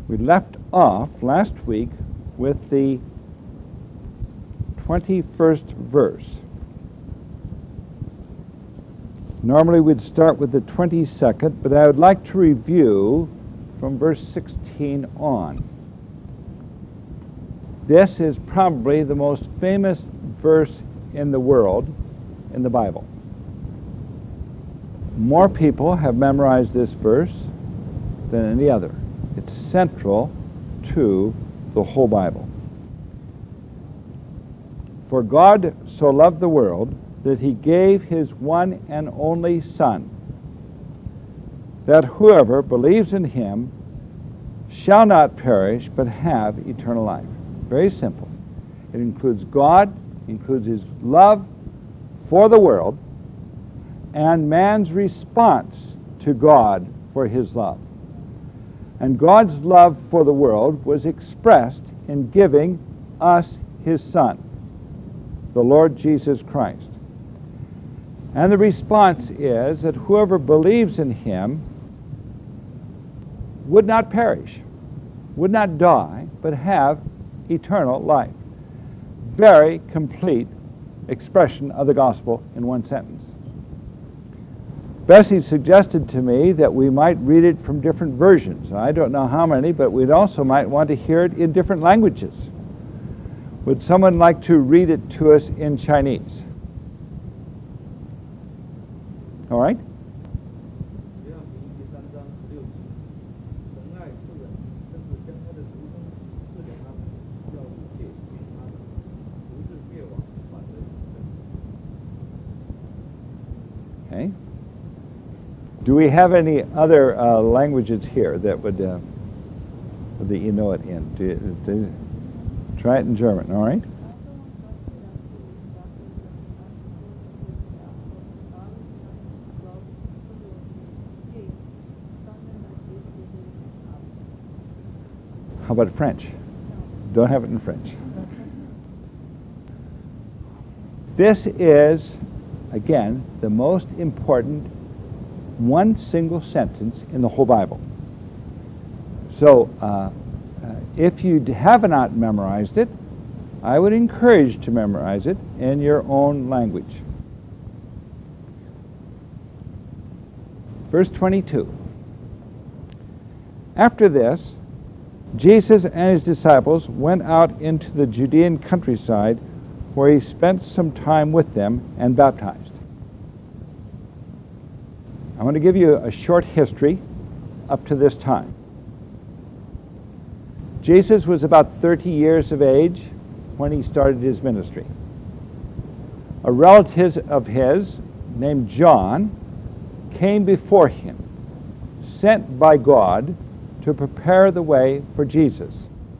We left off last week with the 21st verse. Normally we'd start with the 22nd, but I would like to review from verse 16 on. This is probably the most famous verse in the world in the Bible. More people have memorized this verse than any other. It's central to the whole Bible. For God so loved the world that he gave his one and only Son, that whoever believes in him shall not perish but have eternal life. Very simple. It includes God, includes his love for the world, and man's response to God for his love. And God's love for the world was expressed in giving us his Son, the Lord Jesus Christ. And the response is that whoever believes in him would not perish, would not die, but have eternal life. Very complete expression of the gospel in one sentence. Bessie suggested to me that we might read it from different versions. I don't know how many, but we'd also might want to hear it in different languages. Would someone like to read it to us in Chinese? All right? Okay. Do we have any other languages here that would that you know it in? Try it in German, all right? How about French? Don't have it in French. This is, again, the most important one single sentence in the whole Bible. So if you have not memorized it, I would encourage you to memorize it in your own language. Verse 22. After this, Jesus and his disciples went out into the Judean countryside, where he spent some time with them and baptized. I want to give you a short history up to this time. Jesus was about 30 years of age when he started his ministry. A relative of his, named John, came before him, sent by God to prepare the way for Jesus.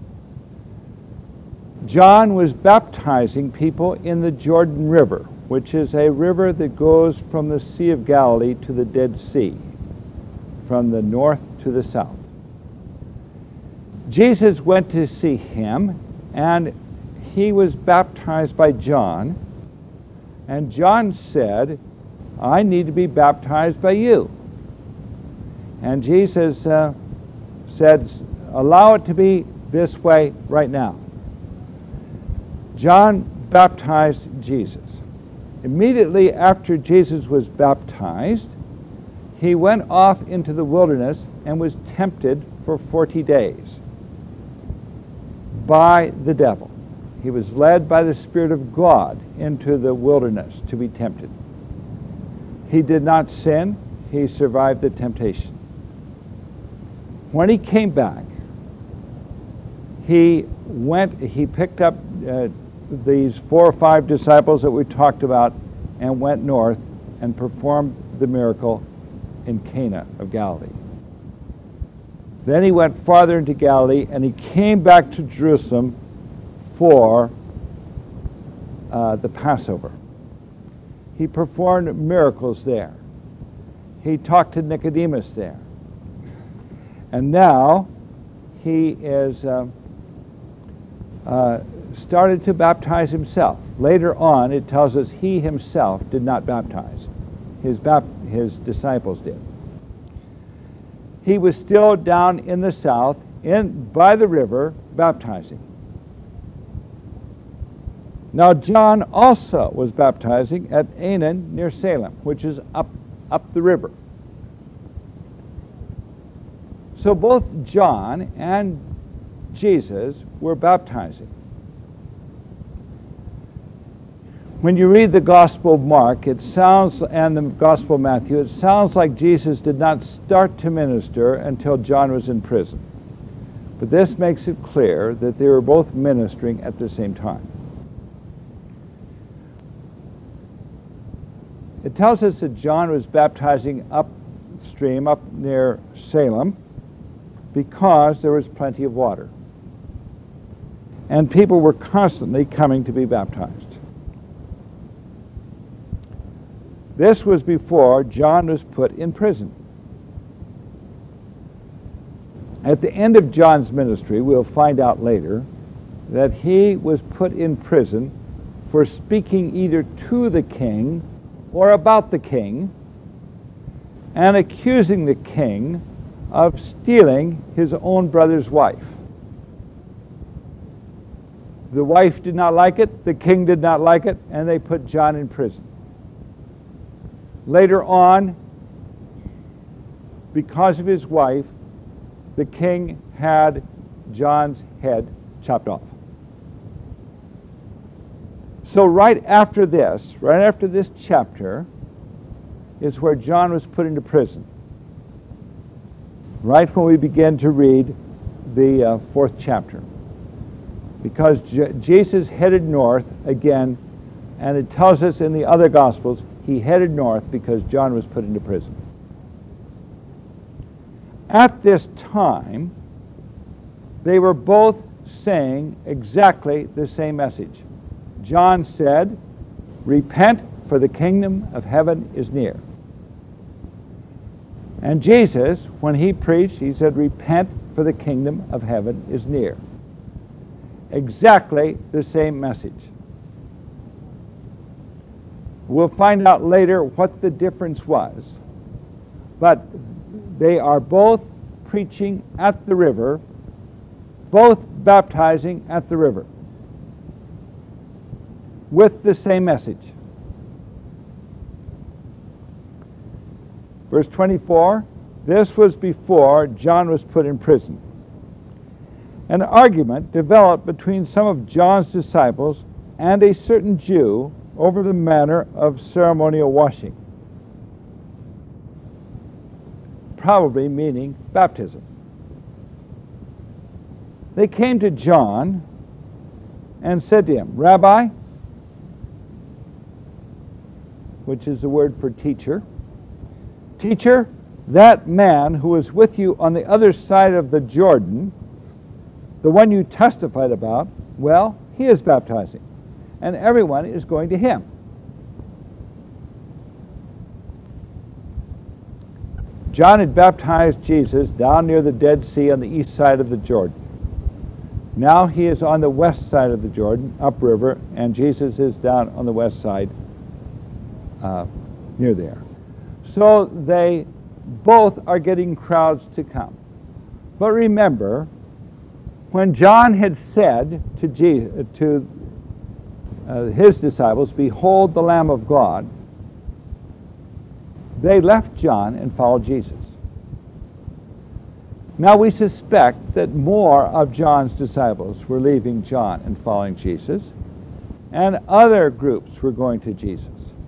John was baptizing people in the Jordan River, which is a river that goes from the Sea of Galilee to the Dead Sea, from the north to the south. Jesus went to see him, and he was baptized by John, and John said, I need to be baptized by you. And Jesus said, allow it to be this way right now. John baptized Jesus. Immediately after Jesus was baptized, he went off into the wilderness and was tempted for 40 days by the devil. He was led by the Spirit of God into the wilderness to be tempted. He did not sin. He survived the temptation. When he came back, he picked up these 4 or 5 disciples that we talked about and went north and performed the miracle in Cana of Galilee. Then he went farther into Galilee, and he came back to Jerusalem for the Passover. He performed miracles there. He talked to Nicodemus there. And now he is started to baptize himself. Later on, it tells us he himself did not baptize. His disciples did. He was still down in the south by the river baptizing. Now John also was baptizing at Aenon near Salem, which is up the river. So both John and Jesus were baptizing. When you read the Gospel of Mark, and the Gospel of Matthew, it sounds like Jesus did not start to minister until John was in prison. But this makes it clear that they were both ministering at the same time. It tells us that John was baptizing upstream, up near Salem, because there was plenty of water. And people were constantly coming to be baptized. This was before John was put in prison. At the end of John's ministry, we'll find out later that he was put in prison for speaking either to the king or about the king, and accusing the king of stealing his own brother's wife. The wife did not like it, the king did not like it, and they put John in prison. Later on, because of his wife, the king had John's head chopped off. So right after this chapter, is where John was put into prison. Right when we begin to read the fourth chapter. Because Jesus headed north again, and it tells us in the other Gospels, he headed north because John was put into prison. At this time, they were both saying exactly the same message. John said, "Repent, for the kingdom of heaven is near." And Jesus, when he preached, he said, "Repent, for the kingdom of heaven is near." Exactly the same message. We'll find out later what the difference was. But they are both preaching at the river, both baptizing at the river, with the same message. Verse 24, this was before John was put in prison. An argument developed between some of John's disciples and a certain Jew over the manner of ceremonial washing, probably meaning baptism. They came to John and said to him, "Rabbi," which is the word for teacher, "Teacher, that man who was with you on the other side of the Jordan, the one you testified about, well, he is baptizing, and everyone is going to him." John had baptized Jesus down near the Dead Sea on the east side of the Jordan. Now he is on the west side of the Jordan, upriver, and Jesus is down on the west side near there. So they both are getting crowds to come. But remember, when John had said to his disciples, "Behold the Lamb of God," they left John and followed Jesus. Now we suspect that more of John's disciples were leaving John and following Jesus, and other groups were going to Jesus.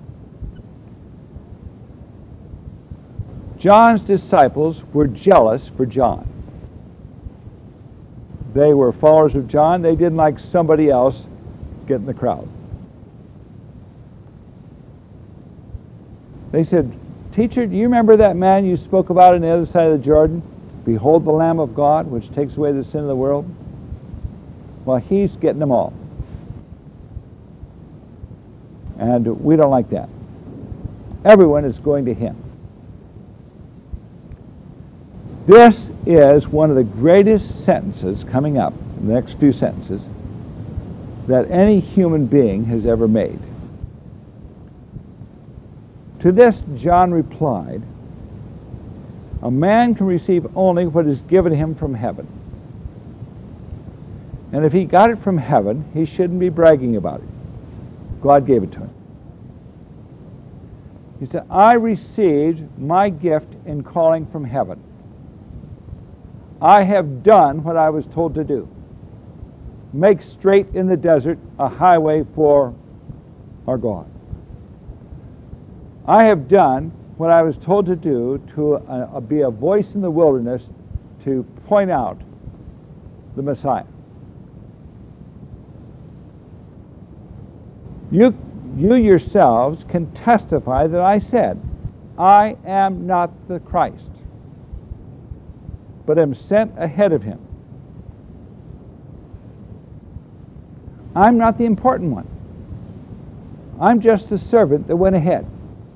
John's disciples were jealous for John. They were followers of John. They didn't like somebody else get in the crowd. They said, "Teacher, do you remember that man you spoke about on the other side of the Jordan? Behold the Lamb of God, which takes away the sin of the world." Well, he's getting them all. And we don't like that. Everyone is going to him. This is one of the greatest sentences coming up, in the next few sentences, that any human being has ever made. To this, John replied, "A man can receive only what is given him from heaven. And if he got it from heaven, he shouldn't be bragging about it. God gave it to him. He said, I received my gift in calling from heaven. I have done what I was told to do. Make straight in the desert a highway for our God. I have done what I was told to do, to be a voice in the wilderness to point out the Messiah. You yourselves can testify that I said, I am not the Christ, but am sent ahead of him. I'm not the important one. I'm just the servant that went ahead.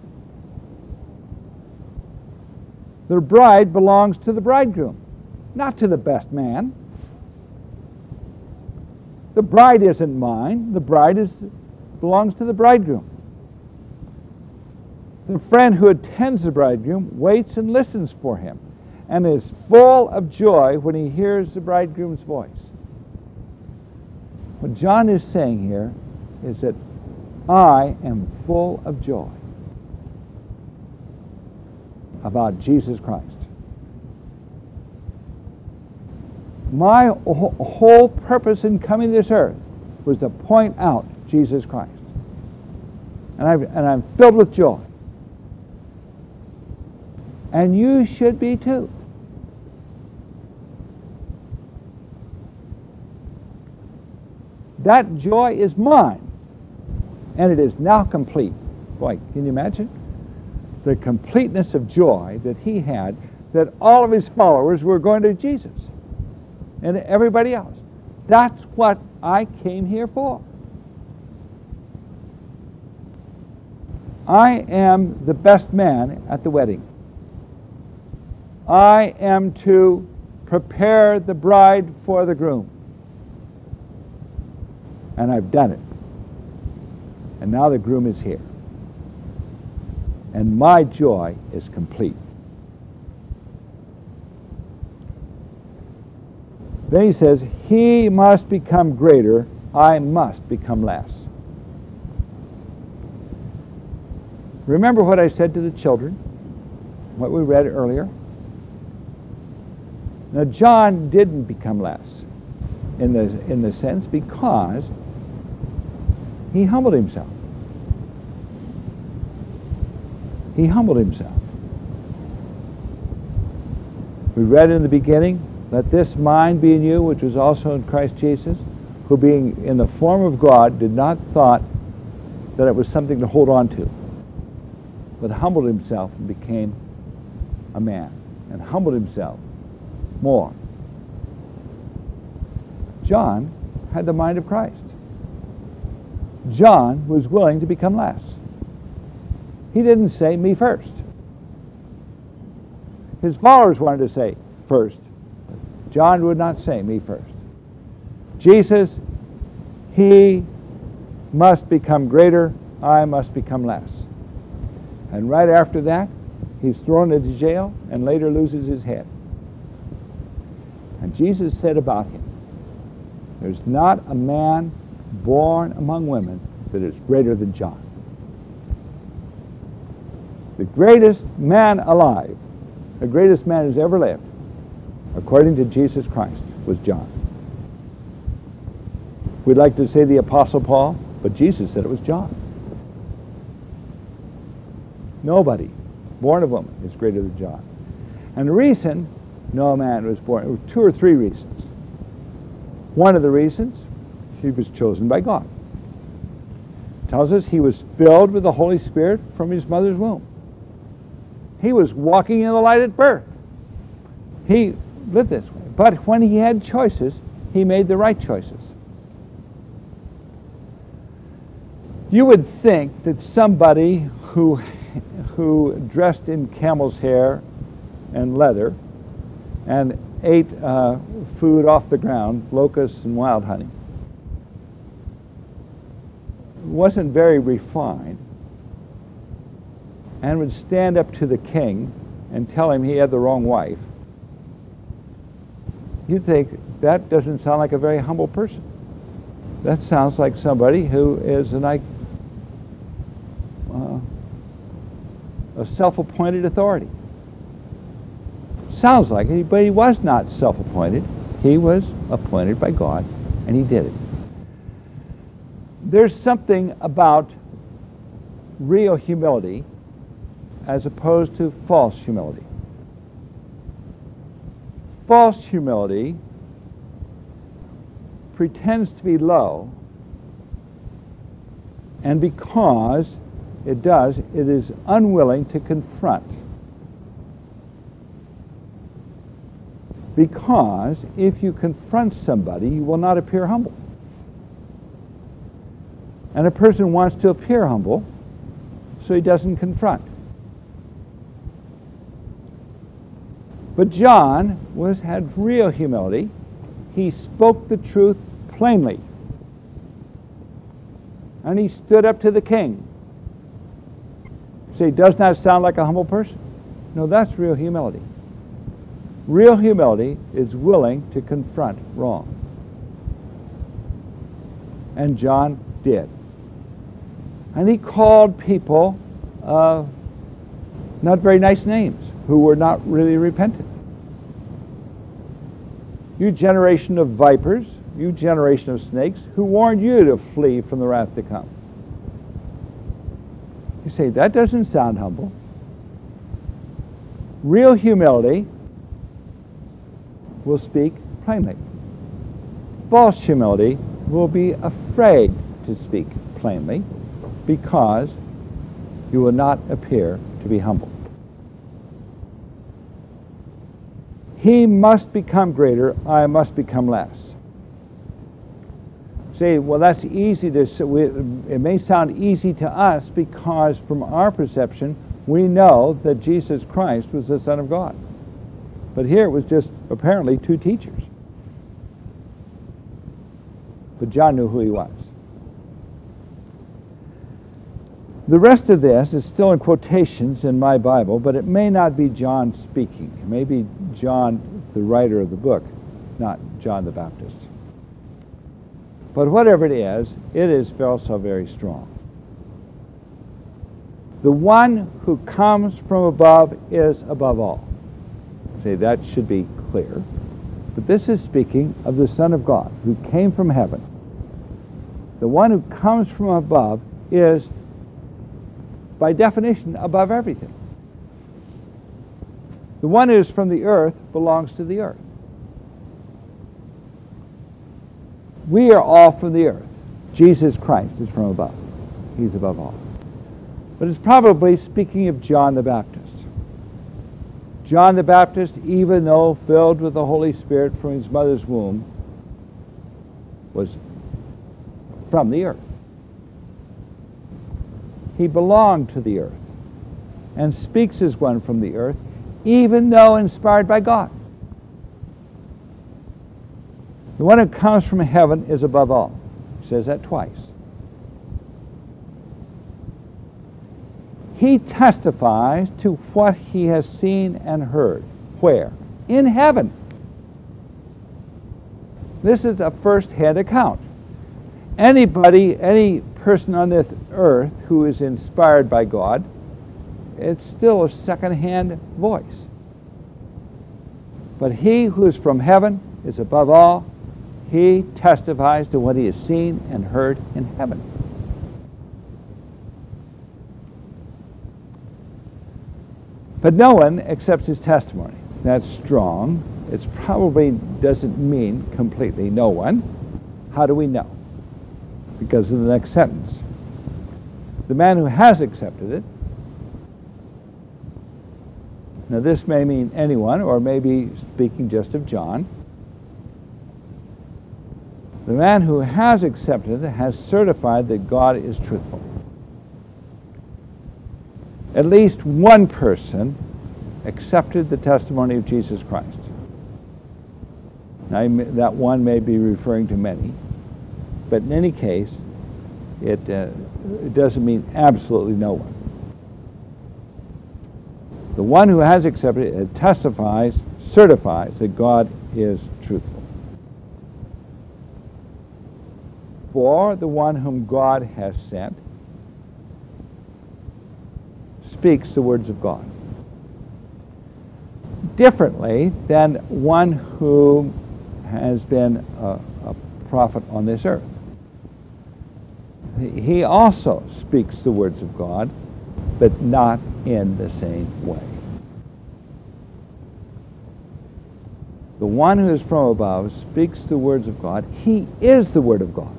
The bride belongs to the bridegroom, not to the best man. The bride isn't mine. The bride belongs to the bridegroom. The friend who attends the bridegroom waits and listens for him and is full of joy when he hears the bridegroom's voice. What John is saying here is that I am full of joy about Jesus Christ. My whole purpose in coming to this earth was to point out Jesus Christ. And I'm filled with joy. And you should be too. That joy is mine, and it is now complete. Boy, can you imagine? The completeness of joy that he had, that all of his followers were going to Jesus, and everybody else. That's what I came here for. I am the best man at the wedding. I am to prepare the bride for the groom. And I've done it. And now the groom is here. And my joy is complete. Then he says, he must become greater, I must become less. Remember what I said to the children, what we read earlier? Now, John didn't become less in the sense because he humbled himself. He humbled himself. We read in the beginning, let this mind be in you, which was also in Christ Jesus, who being in the form of God did not thought that it was something to hold on to, but humbled himself and became a man, and humbled himself more. John had the mind of Christ. John was willing to become less. He didn't say, me first. His followers wanted to say, first. John would not say, me first. Jesus, he must become greater, I must become less. And right after that, he's thrown into jail and later loses his head. And Jesus said about him, there's not a man born among women that is greater than John. The greatest man alive, the greatest man who's ever lived, according to Jesus Christ, was John. We'd like to say the Apostle Paul, but Jesus said it was John. Nobody born of woman is greater than John. And the reason no man was born, there were 2 or 3 reasons. One of the reasons, he was chosen by God. It tells us he was filled with the Holy Spirit from his mother's womb. He was walking in the light at birth. He lived this way. But when he had choices, he made the right choices. You would think that somebody who dressed in camel's hair and leather and ate food off the ground, locusts and wild honey, wasn't very refined, and would stand up to the king and tell him he had the wrong wife, You think that doesn't sound like a very humble person. That sounds like somebody who is a self-appointed authority. Sounds like it, but he was not self-appointed. He was appointed by God, and he did it. There's something about real humility as opposed to false humility. False humility pretends to be low, and because it does, it is unwilling to confront. Because if you confront somebody, you will not appear humble. And a person wants to appear humble, so he doesn't confront. But John had real humility. He spoke the truth plainly. And he stood up to the king. So he does not sound like a humble person. No, that's real humility. Real humility is willing to confront wrong. And John did. And he called people not very nice names who were not really repentant. You generation of vipers, you generation of snakes, who warned you to flee from the wrath to come. You say, that doesn't sound humble. Real humility will speak plainly. False humility will be afraid to speak plainly because you will not appear to be humble. He must become greater, I must become less. Say, well, that's easy to say. It may sound easy to us because from our perception, we know that Jesus Christ was the Son of God. But here it was just apparently two teachers. But John knew who he was. The rest of this is still in quotations in my Bible, but it may not be John speaking. It may be John, the writer of the book, not John the Baptist. But whatever it is also very strong. The one who comes from above is above all. Say, that should be clear. But this is speaking of the Son of God who came from heaven. The one who comes from above is, by definition, above everything. The one who is from the earth belongs to the earth. We are all from the earth. Jesus Christ is from above. He's above all. But it's probably speaking of John the Baptist. John the Baptist, even though filled with the Holy Spirit from his mother's womb, was from the earth. He belonged to the earth and speaks as one from the earth, even though inspired by God. The one who comes from heaven is above all. He says that twice. He testifies to what he has seen and heard. Where? In heaven. This is a first-hand account. Any person on this earth who is inspired by God, it's still a second-hand voice. But he who is from heaven is above all. He testifies to what he has seen and heard in heaven. But no one accepts his testimony. That's strong. It probably doesn't mean completely no one. How do we know? Because of the next sentence. The man who has accepted it. Now this may mean anyone, or maybe speaking just of John. The man who has accepted it has certified that God is truthful. At least one person accepted the testimony of Jesus Christ. Now, that one may be referring to many, but in any case, it doesn't mean absolutely no one. The one who has accepted it testifies, certifies that God is truthful. For the one whom God has sent speaks the words of God differently than one who has been a prophet on this earth. He also speaks the words of God, but not in the same way. The one who is from above speaks the words of God. He is the Word of God.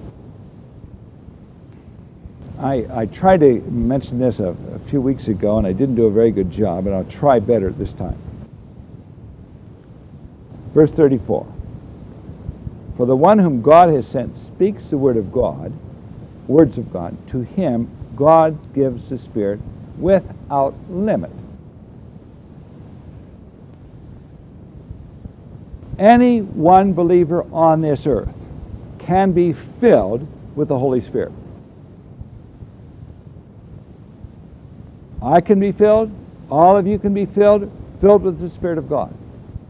I tried to mention this a few weeks ago, and I didn't do a very good job, and I'll try better this time. Verse 34. For the one whom God has sent speaks the words of God. To him God gives the Spirit without limit. Any one believer on this earth can be filled with the Holy Spirit. I can be filled, all of you can be filled with the Spirit of God.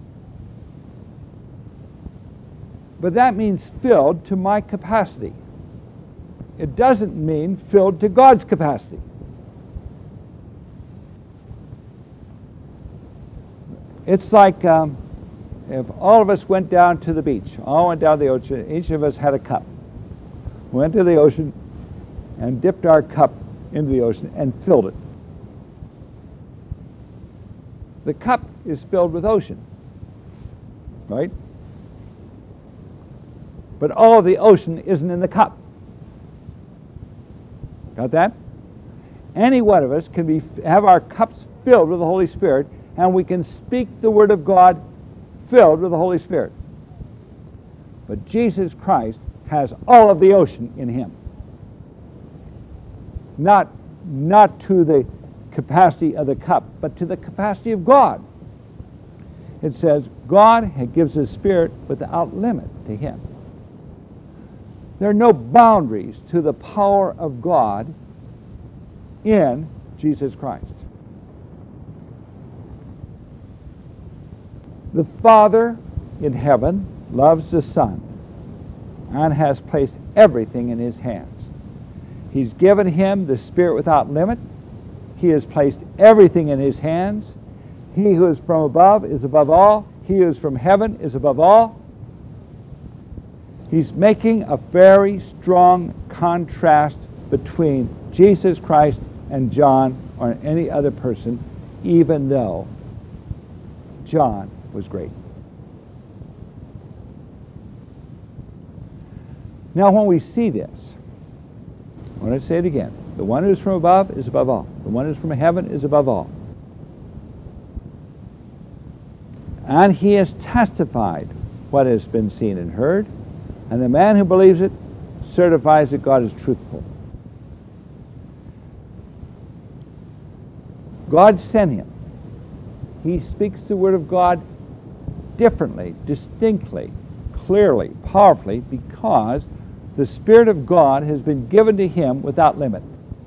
But that means filled to my capacity. It doesn't mean filled to God's capacity. It's like if all of us went down to the beach, all went down the ocean, each of us had a cup. Went to the ocean and dipped our cup into the ocean and filled it. The cup is filled with ocean, right? But all of the ocean isn't in the cup. Got that? Any one of us can have our cups filled with the Holy Spirit, and we can speak the Word of God filled with the Holy Spirit. But Jesus Christ has all of the ocean in Him. Not to the capacity of the cup, but to the capacity of God. It says, God gives His Spirit without limit to Him. There are no boundaries to the power of God in Jesus Christ. The Father in heaven loves the Son and has placed everything in His hands. He's given Him the Spirit without limit. He has placed everything in His hands. He who is from above is above all. He who is from heaven is above all. He's making a very strong contrast between Jesus Christ and John or any other person, even though John was great. Now, when we see this, I want to say it again. The one who is from above is above all. The one who is from heaven is above all. And He has testified what has been seen and heard. And the man who believes it certifies that God is truthful. God sent Him. He speaks the Word of God differently, distinctly, clearly, powerfully, because the Spirit of God has been given to Him without limit.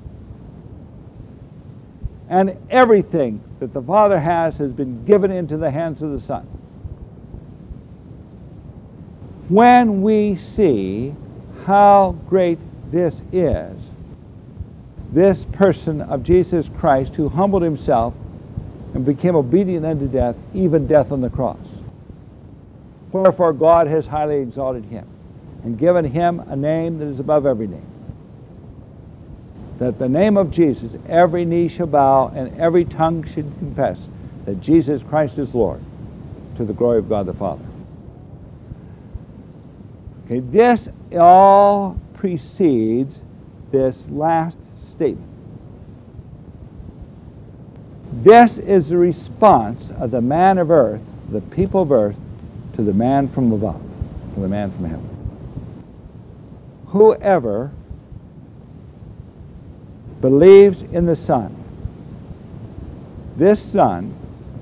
And everything that the Father has been given into the hands of the Son. When we see how great this is, this person of Jesus Christ who humbled Himself and became obedient unto death, even death on the cross. Wherefore God has highly exalted Him and given Him a name that is above every name. That the name of Jesus, every knee shall bow and every tongue should confess that Jesus Christ is Lord, to the glory of God the Father. Okay, this all precedes this last statement. This is the response of the man of earth, the people of earth, to the man from above, to the man from heaven. Whoever believes in the Son, this Son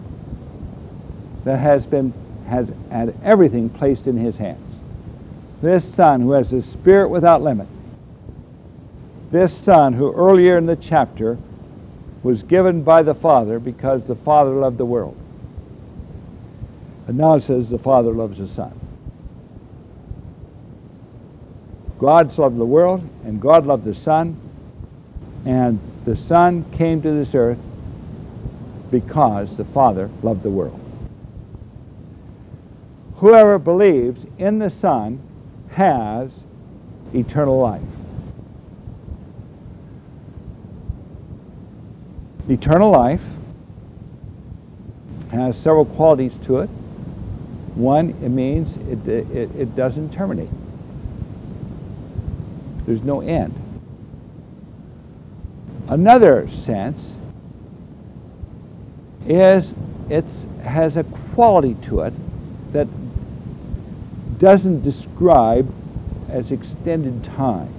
that has had everything placed in His hands, this Son who has the Spirit without limit, this Son who earlier in the chapter was given by the Father because the Father loved the world. And now it says the Father loves the Son. God's loved the world, and God loved the Son, and the Son came to this earth because the Father loved the world. Whoever believes in the Son has eternal life. Eternal life has several qualities to it. One, it means it doesn't terminate. There's no end. Another sense is it has a quality to it that doesn't describe as extended time.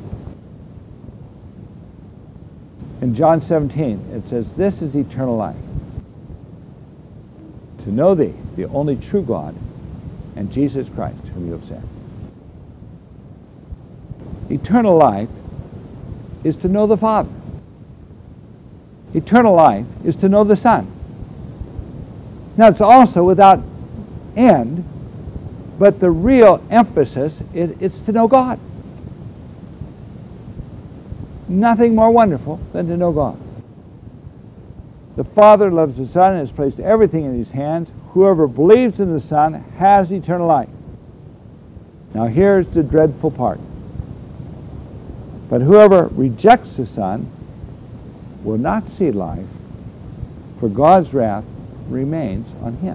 In John 17, it says, "This is eternal life, to know thee, the only true God, and Jesus Christ, whom you have sent." Eternal life is to know the Father. Eternal life is to know the Son. Now, it's also without end, but the real emphasis is to know God. Nothing more wonderful than to know God. The Father loves the Son and has placed everything in His hands. Whoever believes in the Son has eternal life. Now here's the dreadful part. But whoever rejects the Son will not see life, for God's wrath remains on him.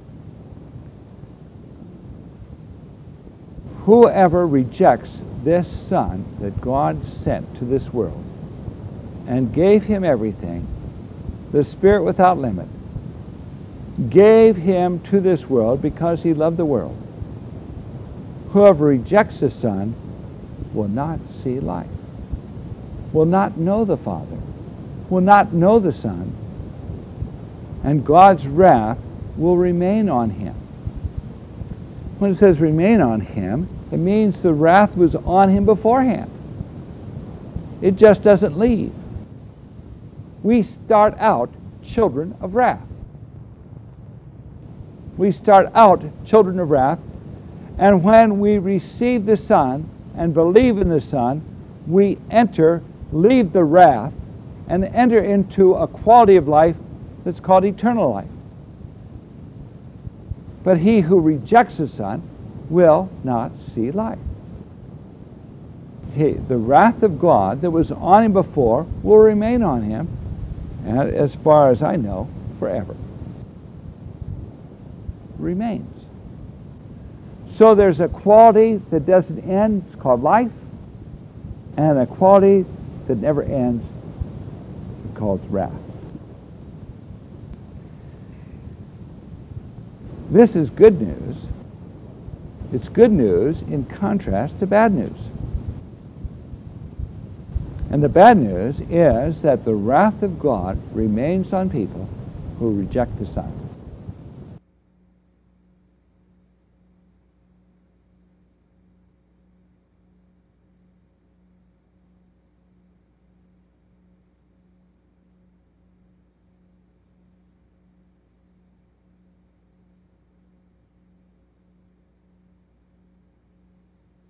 Whoever rejects this Son that God sent to this world and gave Him everything, the Spirit without limit, gave Him to this world because He loved the world. Whoever rejects the Son will not see life, will not know the Father, will not know the Son, and God's wrath will remain on him. When it says remain on him, it means the wrath was on him beforehand. It just doesn't leave. We start out children of wrath. We start out children of wrath, and when we receive the Son and believe in the Son, we leave the wrath, and enter into a quality of life that's called eternal life. But he who rejects the Son will not see life. The wrath of God that was on him before will remain on him, and as far as I know, forever. Remains. So there's a quality that doesn't end, it's called life, and a quality that never ends, it's called wrath. This is good news. It's good news in contrast to bad news. And the bad news is that the wrath of God remains on people who reject the Son.